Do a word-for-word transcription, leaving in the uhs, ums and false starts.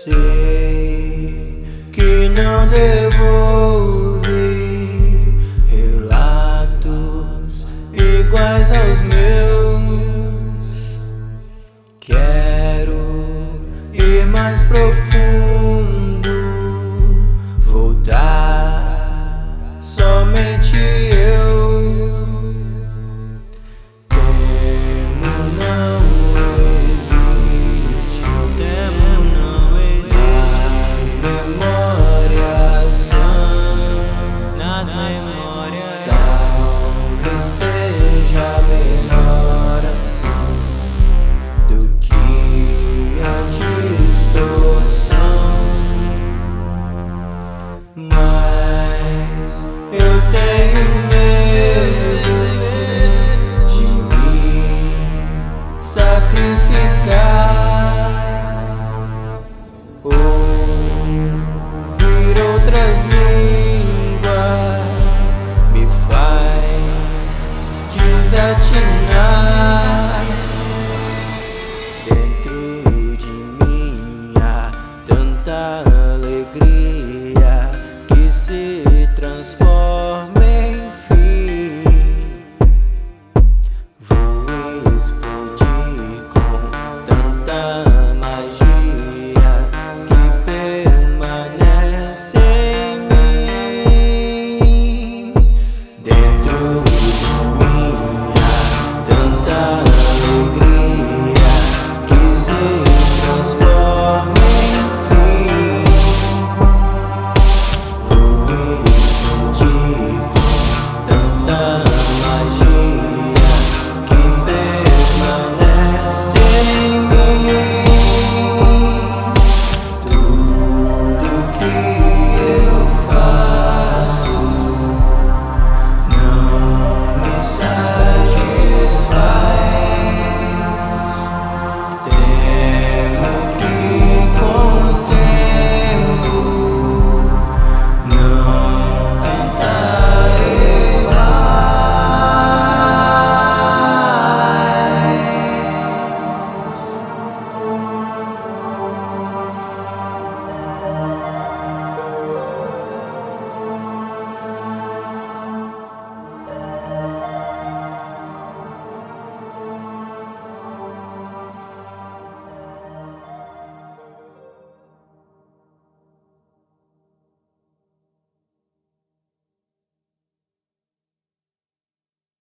sei que não devo ouvir relatos iguais aos meus. Quero ir mais profundo, voltar somente eu. Talvez seja melhor assim do que a distorção, mas eu tenho medo de me sacrificar, ouvir outras línguas me faz desatinar. Dentro de mim há tanta